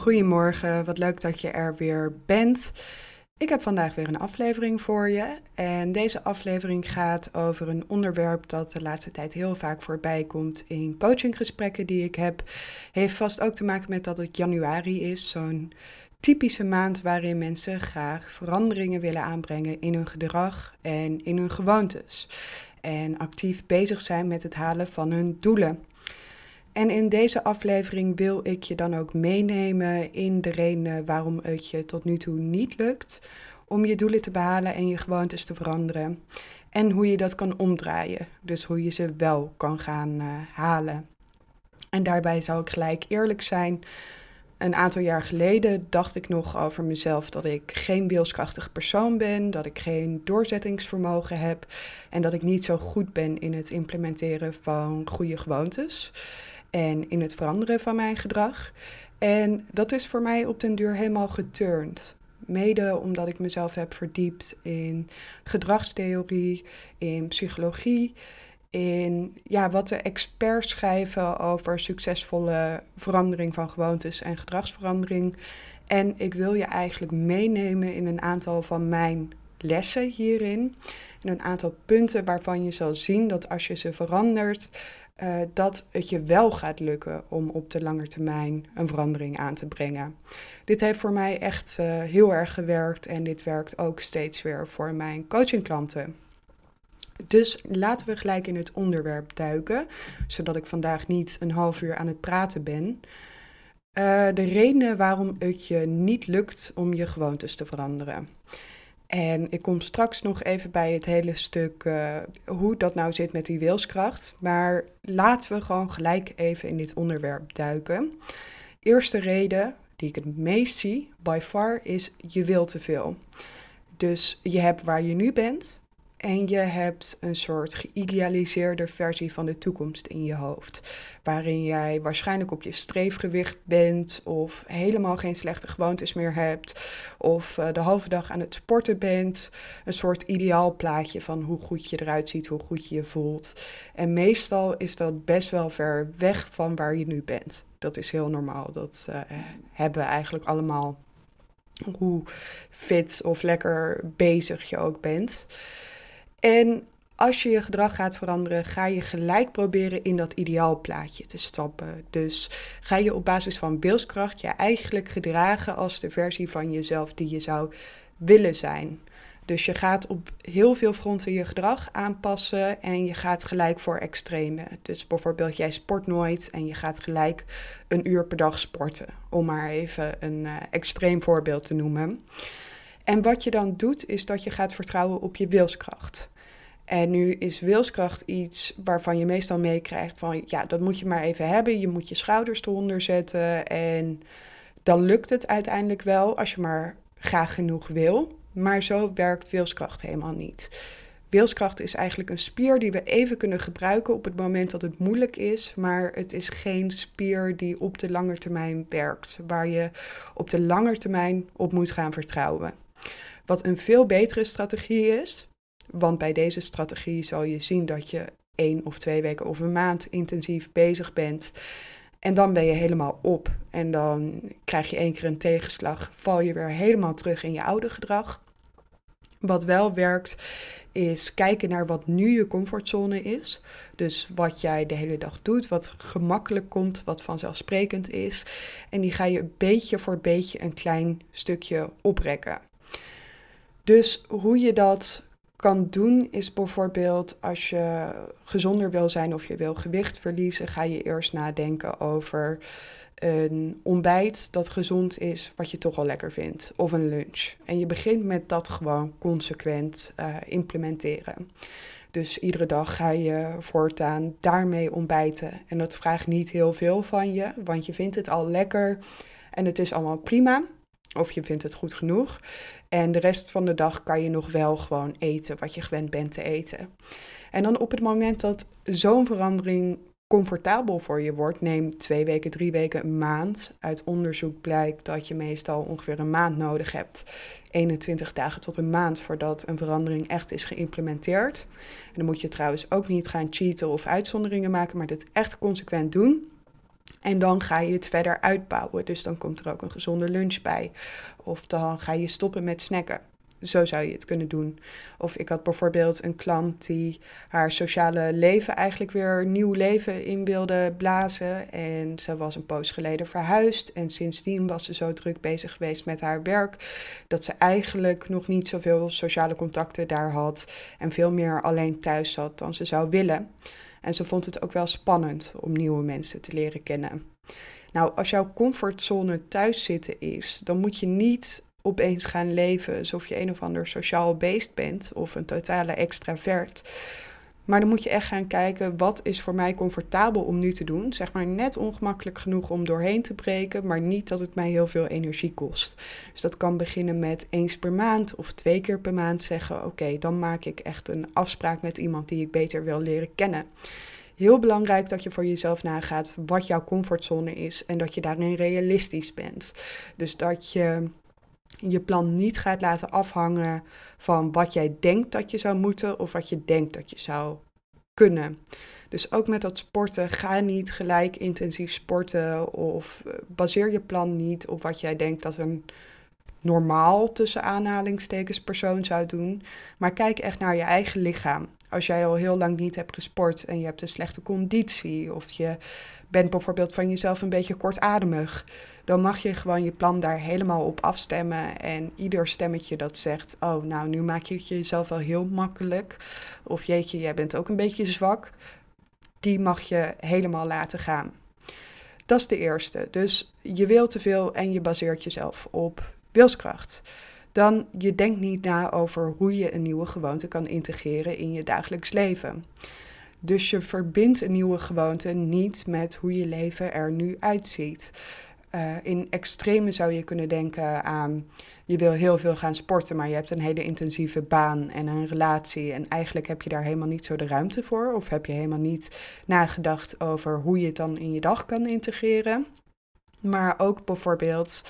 Goedemorgen, wat leuk dat je er weer bent. Ik heb vandaag weer een aflevering voor je. En deze aflevering gaat over een onderwerp dat de laatste tijd heel vaak voorbij komt in coachinggesprekken die ik heb. Heeft vast ook te maken met dat het januari is, zo'n typische maand waarin mensen graag veranderingen willen aanbrengen in hun gedrag en in hun gewoontes. En actief bezig zijn met het halen van hun doelen. En in deze aflevering wil ik je dan ook meenemen in de redenen waarom het je tot nu toe niet lukt om je doelen te behalen en je gewoontes te veranderen. En hoe je dat kan omdraaien, dus hoe je ze wel kan gaan halen. En daarbij zou ik gelijk eerlijk zijn. Een aantal jaar geleden dacht ik nog over mezelf dat ik geen wilskrachtig persoon ben, dat ik geen doorzettingsvermogen heb en dat ik niet zo goed ben in het implementeren van goede gewoontes en in het veranderen van mijn gedrag. En dat is voor mij op den duur helemaal geturnd. Mede omdat ik mezelf heb verdiept in gedragstheorie, in psychologie, in wat de experts schrijven over succesvolle verandering van gewoontes en gedragsverandering. En ik wil je eigenlijk meenemen in een aantal van mijn lessen hierin. En een aantal punten waarvan je zal zien dat als je ze verandert, dat het je wel gaat lukken om op de lange termijn een verandering aan te brengen. Dit heeft voor mij echt heel erg gewerkt en dit werkt ook steeds weer voor mijn coachingklanten. Dus laten we gelijk in het onderwerp duiken, zodat ik vandaag niet een half uur aan het praten ben. De redenen waarom het je niet lukt om je gewoontes te veranderen. En ik kom straks nog even bij het hele stuk hoe dat nou zit met die wilskracht. Maar laten we gewoon gelijk even in dit onderwerp duiken. Eerste reden die ik het meest zie, by far, is je wil te veel. Dus je hebt waar je nu bent en je hebt een soort geïdealiseerde versie van de toekomst in je hoofd. Waarin jij waarschijnlijk op je streefgewicht bent of helemaal geen slechte gewoontes meer hebt. Of de halve dag aan het sporten bent. Een soort ideaal plaatje van hoe goed je eruit ziet, hoe goed je je voelt. En meestal is dat best wel ver weg van waar je nu bent. Dat is heel normaal, dat hebben we eigenlijk allemaal. Hoe fit of lekker bezig je ook bent. En als je je gedrag gaat veranderen, ga je gelijk proberen in dat ideaalplaatje te stappen. Dus ga je op basis van wilskracht je eigenlijk gedragen als de versie van jezelf die je zou willen zijn. Dus je gaat op heel veel fronten je gedrag aanpassen en je gaat gelijk voor extreme. Dus bijvoorbeeld jij sport nooit en je gaat gelijk een uur per dag sporten. Om maar even een extreem voorbeeld te noemen. En wat je dan doet is dat je gaat vertrouwen op je wilskracht. En nu is wilskracht iets waarvan je meestal meekrijgt van ja, dat moet je maar even hebben. Je moet je schouders eronder zetten en dan lukt het uiteindelijk wel als je maar graag genoeg wil. Maar zo werkt wilskracht helemaal niet. Wilskracht is eigenlijk een spier die we even kunnen gebruiken op het moment dat het moeilijk is. Maar het is geen spier die op de lange termijn werkt. Waar je op de lange termijn op moet gaan vertrouwen. Wat een veel betere strategie is. Want bij deze strategie zal je zien dat je 1 of 2 weken of een maand intensief bezig bent. En dan ben je helemaal op. En dan krijg je 1 keer een tegenslag. Val je weer helemaal terug in je oude gedrag. Wat wel werkt is kijken naar wat nu je comfortzone is. Dus wat jij de hele dag doet, wat gemakkelijk komt, wat vanzelfsprekend is. En die ga je beetje voor beetje een klein stukje oprekken. Dus hoe je dat kan doen is bijvoorbeeld als je gezonder wil zijn of je wil gewicht verliezen, ga je eerst nadenken over een ontbijt dat gezond is, wat je toch al lekker vindt, of een lunch. En je begint met dat gewoon consequent implementeren. Dus iedere dag ga je voortaan daarmee ontbijten. En dat vraagt niet heel veel van je, want je vindt het al lekker en het is allemaal prima. Of je vindt het goed genoeg. En de rest van de dag kan je nog wel gewoon eten wat je gewend bent te eten. En dan op het moment dat zo'n verandering comfortabel voor je wordt, neem 2 weken, 3 weken, een maand. Uit onderzoek blijkt dat je meestal ongeveer een maand nodig hebt. 21 dagen tot een maand voordat een verandering echt is geïmplementeerd. En dan moet je trouwens ook niet gaan cheaten of uitzonderingen maken, maar dit echt consequent doen. En dan ga je het verder uitbouwen. Dus dan komt er ook een gezonde lunch bij. Of dan ga je stoppen met snacken. Zo zou je het kunnen doen. Of ik had bijvoorbeeld een klant die haar sociale leven eigenlijk weer nieuw leven in wilde blazen. En ze was een poos geleden verhuisd. En sindsdien was ze zo druk bezig geweest met haar werk, dat ze eigenlijk nog niet zoveel sociale contacten daar had. En veel meer alleen thuis zat dan ze zou willen. En ze vond het ook wel spannend om nieuwe mensen te leren kennen. Nou, als jouw comfortzone thuis zitten is, dan moet je niet opeens gaan leven alsof je een of ander sociaal beest bent of een totale extravert. Maar dan moet je echt gaan kijken, wat is voor mij comfortabel om nu te doen? Zeg maar net ongemakkelijk genoeg om doorheen te breken, maar niet dat het mij heel veel energie kost. Dus dat kan beginnen met eens per maand of 2 keer per maand zeggen, oké, dan maak ik echt een afspraak met iemand die ik beter wil leren kennen. Heel belangrijk dat je voor jezelf nagaat wat jouw comfortzone is en dat je daarin realistisch bent. Dus dat je je plan niet gaat laten afhangen van wat jij denkt dat je zou moeten of wat je denkt dat je zou kunnen. Dus ook met dat sporten, ga niet gelijk intensief sporten of baseer je plan niet op wat jij denkt dat een normaal tussen aanhalingstekens persoon zou doen. Maar kijk echt naar je eigen lichaam. Als jij al heel lang niet hebt gesport en je hebt een slechte conditie of je bent bijvoorbeeld van jezelf een beetje kortademig, dan mag je gewoon je plan daar helemaal op afstemmen. En ieder stemmetje dat zegt, oh nou nu maak je het jezelf wel heel makkelijk. Of jeetje, jij bent ook een beetje zwak. Die mag je helemaal laten gaan. Dat is de eerste. Dus je wil te veel en je baseert jezelf op wilskracht. Dan je denkt niet na over hoe je een nieuwe gewoonte kan integreren in je dagelijks leven. Dus je verbindt een nieuwe gewoonte niet met hoe je leven er nu uitziet. In extreme zou je kunnen denken aan, je wil heel veel gaan sporten, maar je hebt een hele intensieve baan en een relatie. En eigenlijk heb je daar helemaal niet zo de ruimte voor. Of heb je helemaal niet nagedacht over hoe je het dan in je dag kan integreren. Maar ook bijvoorbeeld,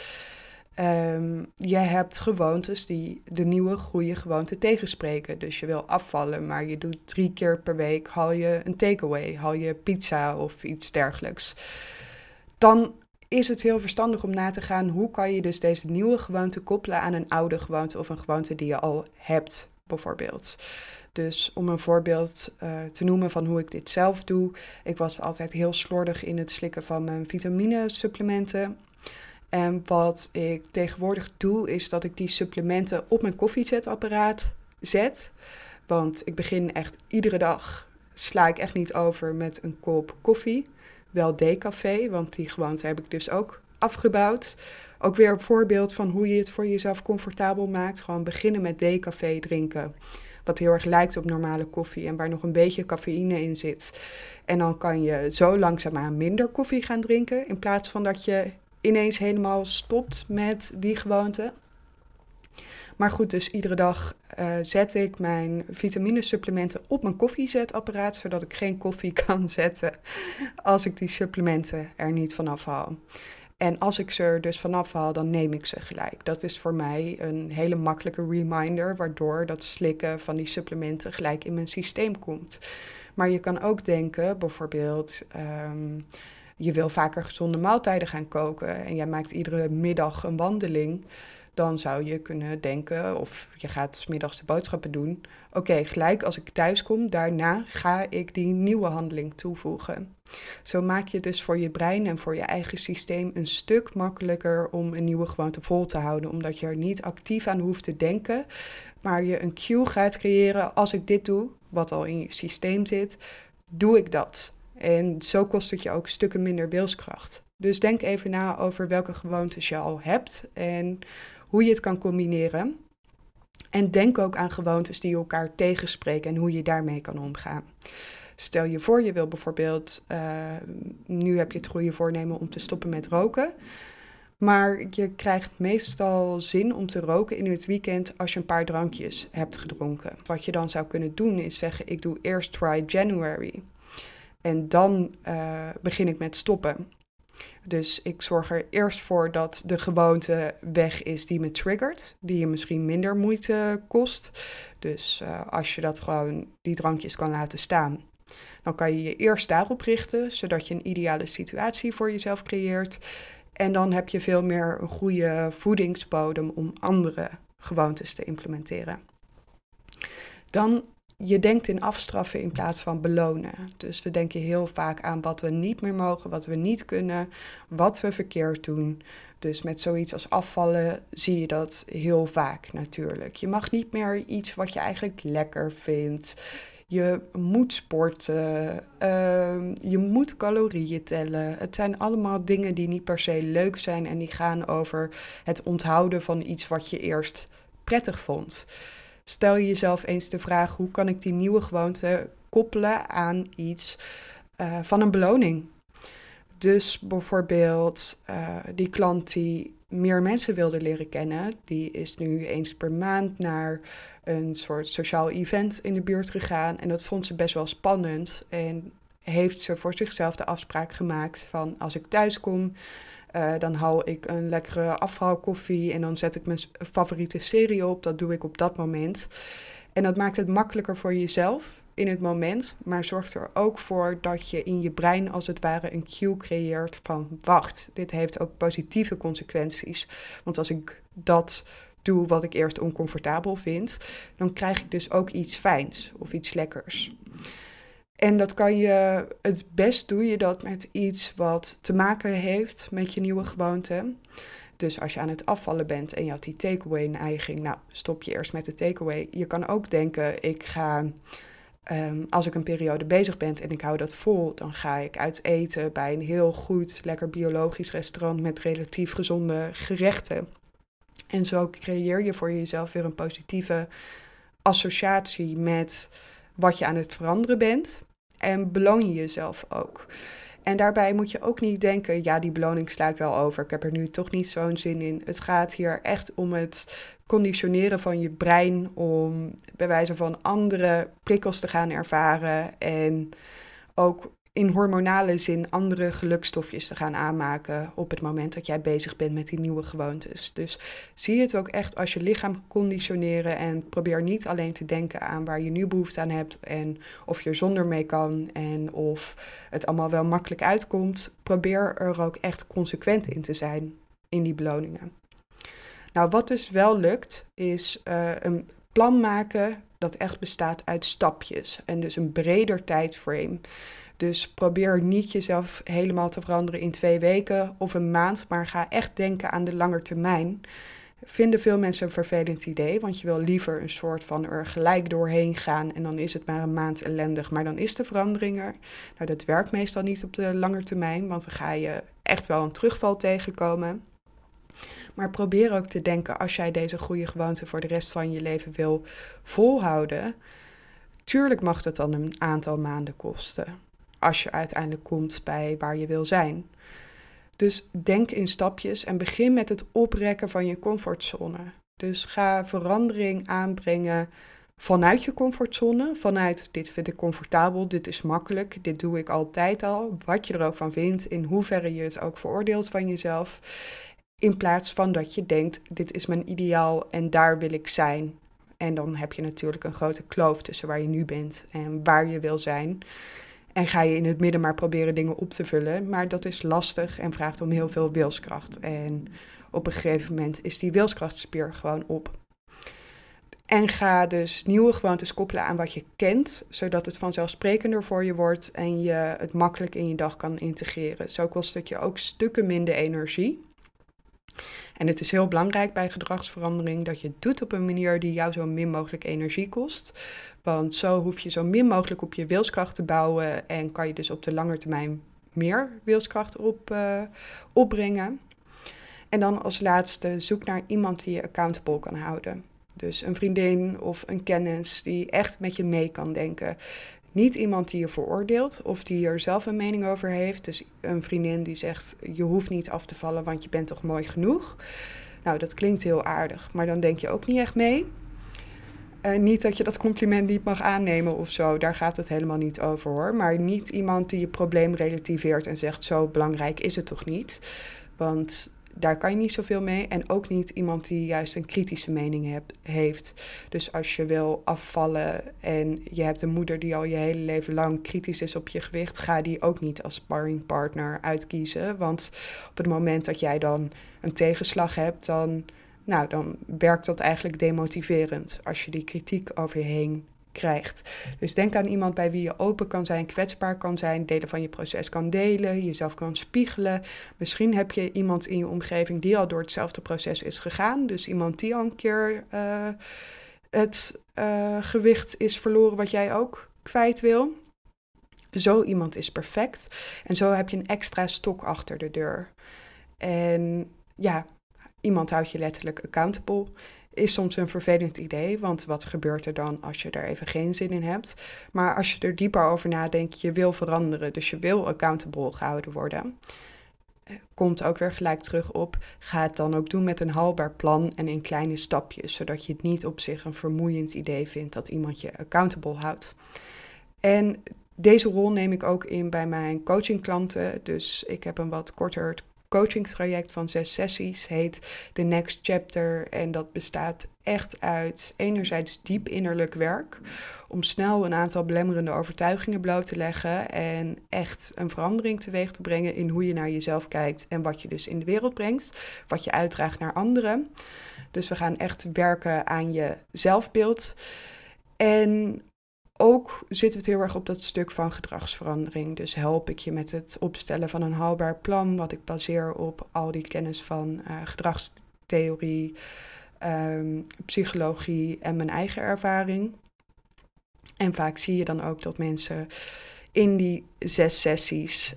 je hebt gewoontes die de nieuwe goede gewoonte tegenspreken. Dus je wil afvallen, maar je doet 3 keer per week, haal je een takeaway, haal je pizza of iets dergelijks. Dan is het heel verstandig om na te gaan, hoe kan je dus deze nieuwe gewoonte koppelen aan een oude gewoonte of een gewoonte die je al hebt, bijvoorbeeld. Dus om een voorbeeld te noemen van hoe ik dit zelf doe. Ik was altijd heel slordig in het slikken van mijn vitaminesupplementen. En wat ik tegenwoordig doe, is dat ik die supplementen op mijn koffiezetapparaat zet. Want ik begin echt iedere dag, sla ik echt niet over met een kop koffie. Wel decafé, want die gewoonte heb ik dus ook afgebouwd. Ook weer een voorbeeld van hoe je het voor jezelf comfortabel maakt. Gewoon beginnen met decafé drinken. Wat heel erg lijkt op normale koffie en waar nog een beetje cafeïne in zit. En dan kan je zo langzaamaan minder koffie gaan drinken, in plaats van dat je ineens helemaal stopt met die gewoonte. Maar goed, dus iedere dag zet ik mijn vitaminesupplementen op mijn koffiezetapparaat, zodat ik geen koffie kan zetten als ik die supplementen er niet vanaf haal. En als ik ze er dus vanaf haal, dan neem ik ze gelijk. Dat is voor mij een hele makkelijke reminder, waardoor dat slikken van die supplementen gelijk in mijn systeem komt. Maar je kan ook denken, bijvoorbeeld, je wil vaker gezonde maaltijden gaan koken en jij maakt iedere middag een wandeling. Dan zou je kunnen denken, of je gaat 's middags de boodschappen doen. Oké, gelijk als ik thuis kom, daarna ga ik die nieuwe handeling toevoegen. Zo maak je dus voor je brein en voor je eigen systeem een stuk makkelijker om een nieuwe gewoonte vol te houden. Omdat je er niet actief aan hoeft te denken, maar je een cue gaat creëren. Als ik dit doe, wat al in je systeem zit, doe ik dat. En zo kost het je ook stukken minder wilskracht. Dus denk even na over welke gewoontes je al hebt en hoe je het kan combineren. En denk ook aan gewoontes die elkaar tegenspreken en hoe je daarmee kan omgaan. Stel je voor, je wil bijvoorbeeld, nu heb je het goede voornemen om te stoppen met roken. Maar je krijgt meestal zin om te roken in het weekend als je een paar drankjes hebt gedronken. Wat je dan zou kunnen doen is zeggen, ik doe eerst Dry January. En dan begin ik met stoppen. Dus ik zorg er eerst voor dat de gewoonte weg is die me triggert, die je misschien minder moeite kost. Dus als je dat gewoon die drankjes kan laten staan, Dan kan je je eerst daarop richten, zodat je een ideale situatie voor jezelf creëert. En dan heb je veel meer een goede voedingsbodem om andere gewoontes te implementeren. Dan, je denkt in afstraffen in plaats van belonen. Dus we denken heel vaak aan wat we niet meer mogen, wat we niet kunnen, wat we verkeerd doen. Dus met zoiets als afvallen zie je dat heel vaak natuurlijk. Je mag niet meer iets wat je eigenlijk lekker vindt. Je moet sporten, je moet calorieën tellen. Het zijn allemaal dingen die niet per se leuk zijn en die gaan over het onthouden van iets wat je eerst prettig vond. Stel je jezelf eens de vraag, hoe kan ik die nieuwe gewoonte koppelen aan iets van een beloning? Dus bijvoorbeeld die klant die meer mensen wilde leren kennen, die is nu eens per maand naar een soort sociaal event in de buurt gegaan. En dat vond ze best wel spannend en heeft ze voor zichzelf de afspraak gemaakt van als ik thuis kom, dan hou ik een lekkere afhaalkoffie en dan zet ik mijn favoriete serie op. Dat doe ik op dat moment. En dat maakt het makkelijker voor jezelf in het moment, maar zorgt er ook voor dat je in je brein als het ware een cue creëert van wacht, dit heeft ook positieve consequenties. Want als ik dat doe wat ik eerst oncomfortabel vind, dan krijg ik dus ook iets fijns of iets lekkers. En dat kan je, het best doe je dat met iets wat te maken heeft met je nieuwe gewoonte. Dus als je aan het afvallen bent en je had die takeaway-neiging, nou stop je eerst met de takeaway. Je kan ook denken, ik ga, als ik een periode bezig ben en ik hou dat vol, dan ga ik uit eten bij een heel goed, lekker biologisch restaurant met relatief gezonde gerechten. En zo creëer je voor jezelf weer een positieve associatie met wat je aan het veranderen bent. En beloon je jezelf ook. En daarbij moet je ook niet denken, ja, die beloning sla ik wel over. Ik heb er nu toch niet zo'n zin in. Het gaat hier echt om het conditioneren van je brein om bij wijze van andere prikkels te gaan ervaren. En ook in hormonale zin andere gelukstofjes te gaan aanmaken op het moment dat jij bezig bent met die nieuwe gewoontes. Dus zie het ook echt als je lichaam conditioneren en probeer niet alleen te denken aan waar je nu behoefte aan hebt en of je er zonder mee kan en of het allemaal wel makkelijk uitkomt. Probeer er ook echt consequent in te zijn in die beloningen. Nou, wat dus wel lukt is een plan maken dat echt bestaat uit stapjes en dus een breder tijdframe. Dus probeer niet jezelf helemaal te veranderen in 2 weken of een maand, maar ga echt denken aan de lange termijn. Vinden veel mensen een vervelend idee, want je wil liever een soort van er gelijk doorheen gaan en dan is het maar een maand ellendig, maar dan is de verandering er. Nou, dat werkt meestal niet op de lange termijn, want dan ga je echt wel een terugval tegenkomen. Maar probeer ook te denken, als jij deze goede gewoonte voor de rest van je leven wil volhouden, tuurlijk mag dat dan een aantal maanden kosten. Als je uiteindelijk komt bij waar je wil zijn. Dus denk in stapjes en begin met het oprekken van je comfortzone. Dus ga verandering aanbrengen vanuit je comfortzone. Vanuit dit vind ik comfortabel, dit is makkelijk, dit doe ik altijd al. Wat je er ook van vindt, in hoeverre je het ook veroordeelt van jezelf. In plaats van dat je denkt, dit is mijn ideaal en daar wil ik zijn. En dan heb je natuurlijk een grote kloof tussen waar je nu bent en waar je wil zijn. En ga je in het midden maar proberen dingen op te vullen. Maar dat is lastig en vraagt om heel veel wilskracht. En op een gegeven moment is die wilskrachtspier gewoon op. En ga dus nieuwe gewoontes koppelen aan wat je kent, zodat het vanzelfsprekender voor je wordt en je het makkelijk in je dag kan integreren. Zo kost het je ook stukken minder energie. En het is heel belangrijk bij gedragsverandering dat je het doet op een manier die jou zo min mogelijk energie kost. Want zo hoef je zo min mogelijk op je wilskracht te bouwen en kan je dus op de lange termijn meer wilskracht opbrengen. En dan als laatste, zoek naar iemand die je accountable kan houden. Dus een vriendin of een kennis die echt met je mee kan denken. Niet iemand die je veroordeelt of die er zelf een mening over heeft. Dus een vriendin die zegt, je hoeft niet af te vallen, want je bent toch mooi genoeg. Nou, dat klinkt heel aardig, maar dan denk je ook niet echt mee. Niet dat je dat compliment niet mag aannemen of zo, daar gaat het helemaal niet over hoor. Maar niet iemand die je probleem relativeert en zegt, zo belangrijk is het toch niet. Want daar kan je niet zoveel mee. En ook niet iemand die juist een kritische mening heeft. Dus als je wil afvallen en je hebt een moeder die al je hele leven lang kritisch is op je gewicht, ga die ook niet als sparringpartner uitkiezen. Want op het moment dat jij dan een tegenslag hebt, dan werkt dat eigenlijk demotiverend als je die kritiek over je heen krijgt. Dus denk aan iemand bij wie je open kan zijn, kwetsbaar kan zijn, delen van je proces kan delen, jezelf kan spiegelen. Misschien heb je iemand in je omgeving die al door hetzelfde proces is gegaan. Dus iemand die al een keer het gewicht is verloren wat jij ook kwijt wil. Zo iemand is perfect. En zo heb je een extra stok achter de deur. En ja, iemand houdt je letterlijk accountable. Is soms een vervelend idee, want wat gebeurt er dan als je er even geen zin in hebt? Maar als je er dieper over nadenkt, je wil veranderen, dus je wil accountable gehouden worden. Komt ook weer gelijk terug op, ga het dan ook doen met een haalbaar plan en in kleine stapjes, zodat je het niet op zich een vermoeiend idee vindt dat iemand je accountable houdt. En deze rol neem ik ook in bij mijn coachingklanten, dus ik heb een wat korter coachingtraject van 6 sessies, heet The Next Chapter. En dat bestaat echt uit enerzijds diep innerlijk werk, om snel een aantal belemmerende overtuigingen bloot te leggen en echt een verandering teweeg te brengen in hoe je naar jezelf kijkt en wat je dus in de wereld brengt, wat je uitdraagt naar anderen. Dus we gaan echt werken aan je zelfbeeld. En ook zitten we het heel erg op dat stuk van gedragsverandering. Dus help ik je met het opstellen van een haalbaar plan, wat ik baseer op al die kennis van gedragstheorie, psychologie en mijn eigen ervaring. En vaak zie je dan ook dat mensen in die 6 sessies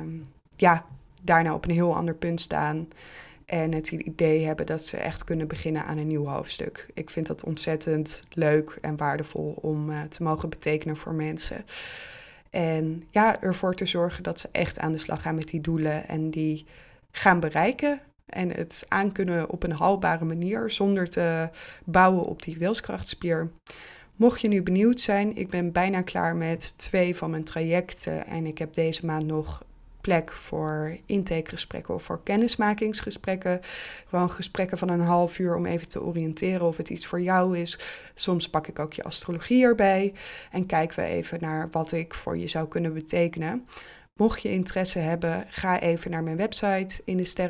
daarna op een heel ander punt staan. En het idee hebben dat ze echt kunnen beginnen aan een nieuw hoofdstuk. Ik vind dat ontzettend leuk en waardevol om te mogen betekenen voor mensen. En ja, ervoor te zorgen dat ze echt aan de slag gaan met die doelen en die gaan bereiken. En het aankunnen op een haalbare manier zonder te bouwen op die wilskrachtspier. Mocht je nu benieuwd zijn, ik ben bijna klaar met 2 van mijn trajecten. En ik heb deze maand nog plek voor intakegesprekken of voor kennismakingsgesprekken. Gewoon gesprekken van een half uur om even te oriënteren of het iets voor jou is. Soms pak ik ook je astrologie erbij en kijken we even naar wat ik voor je zou kunnen betekenen. Mocht je interesse hebben, ga even naar mijn website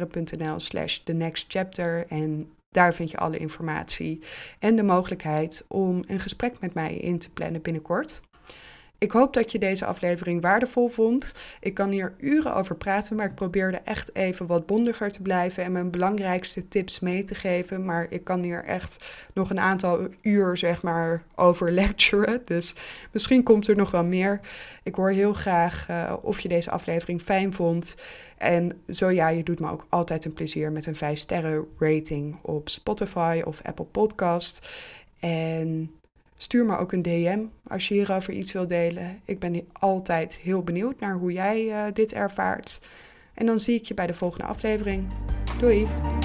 indesterren.nl/thenextchapter en daar vind je alle informatie en de mogelijkheid om een gesprek met mij in te plannen binnenkort. Ik hoop dat je deze aflevering waardevol vond. Ik kan hier uren over praten, maar ik probeerde echt even wat bondiger te blijven en mijn belangrijkste tips mee te geven. Maar ik kan hier echt nog een aantal uur, over lecturen. Dus misschien komt er nog wel meer. Ik hoor heel graag of je deze aflevering fijn vond. En zo ja, je doet me ook altijd een plezier met een 5-sterren rating op Spotify of Apple Podcast. En stuur me ook een DM als je hierover iets wilt delen. Ik ben altijd heel benieuwd naar hoe jij dit ervaart. En dan zie ik je bij de volgende aflevering. Doei!